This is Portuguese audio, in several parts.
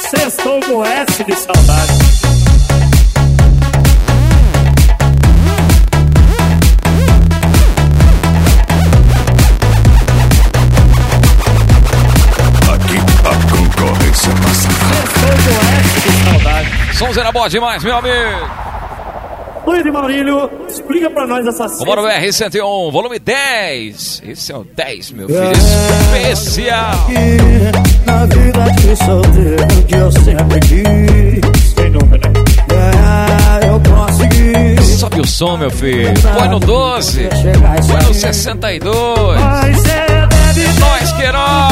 Sextou com S de saudade. Aqui a concorrência passa. Sextou com S de saudade. Sonzeira boa demais, meu amigo. Luiz e Maurílio, explica pra nós essa cena. Comando BR-101, volume 10. Esse é o 10, meu filho. Especial. Na vida de solteiro que eu sempre quis. Sem dúvida. Eu consegui. Sobe o som, meu filho. Foi no 12. Foi no 62. Mas cê deve Nós que heróis.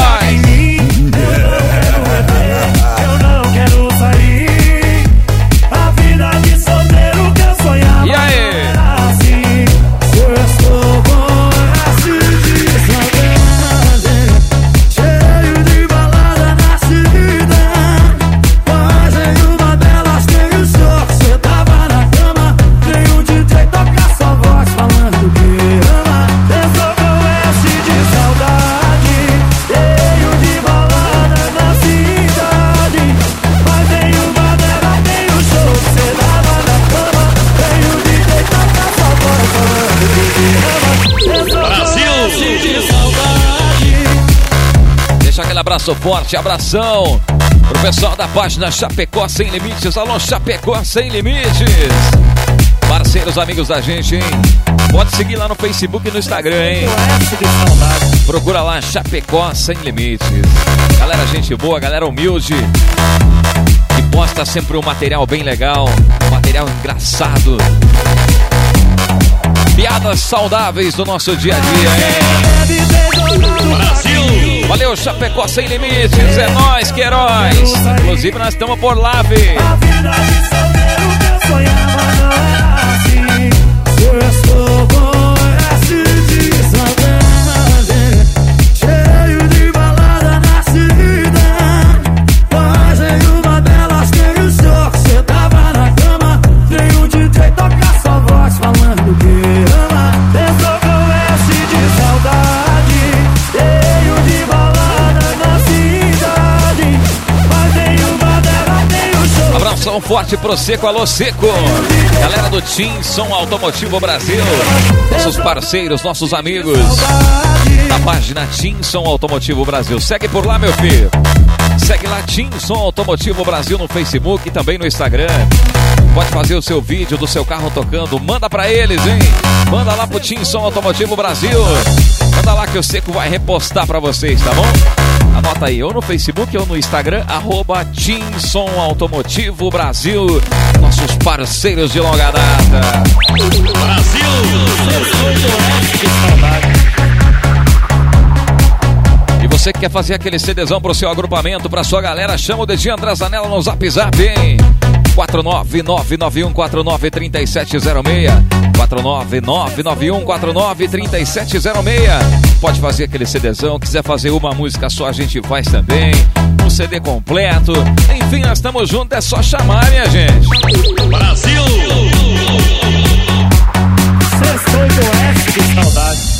Eu não quero sair. A vida de solteiro que eu sonhava. E aí? Era assim. Eu estou com esse de saudade, cheio de balada na cidade. Mas em uma delas tem o show. Você tava na cama, tem um DJ tocar sua voz falando que ama. Eu sou com S de saudade, cheio de balada na cidade. Mas tem uma dela, tem o show. Você tava na cama, tem um DJ tocar sua voz falando que ama. Eu sou com S de saudade. Deixa aquele abraço forte, abração pro pessoal da página Chapecó Sem Limites. Alô, Chapecó Sem Limites. Parceiros, amigos da gente, hein? Pode seguir lá no Facebook e no Instagram, hein? S de saudade. Procura lá Chapecó Sem Limites. Galera, gente boa, galera humilde, que posta sempre um material bem legal, um material engraçado. Piadas saudáveis do nosso dia a dia, hein? Brasil. Valeu, Chapecó Sem Limites, é nóis que heróis. Inclusive nós estamos por lá, vi. A vida de solteiro que eu sonhava não era assim. Eu estou com esse de saudade, cheio de balada na cidade. Mas em uma delas tem o show. Você tava na cama, tem um DJ tocar sua voz falando que ama. Eu sou com S de saudade, cheio de balada na cidade. Mas tem uma dela, tem o show. Abração forte pro Seco, alô Seco. Galera do Team Som Automotivo Brasil, nossos parceiros, nossos amigos da página Team Som Automotivo Brasil. Segue por lá, meu filho. Segue lá Team Som Automotivo Brasil no Facebook e também no Instagram. Pode fazer o seu vídeo do seu carro tocando. Manda pra eles, hein? Manda lá pro Team Som Automotivo Brasil. Manda lá que o Seco vai repostar pra vocês, tá bom? Anota aí, ou no Facebook ou no Instagram, @Team Som Automotivo Brasil. Nossos parceiros de longa data. Brasil. Eu sou com S de saudade. E você que quer fazer aquele CDzão pro seu agrupamento, pra sua galera, chama o dedinho André Zanella no Zap Zap, hein? 49991493706. 49991493706. Pode fazer aquele CDzão. Quiser fazer uma música só, a gente faz também. Um CD completo. Enfim, nós estamos juntos. É só chamar, minha gente. Brasil. Sextou com S de saudade.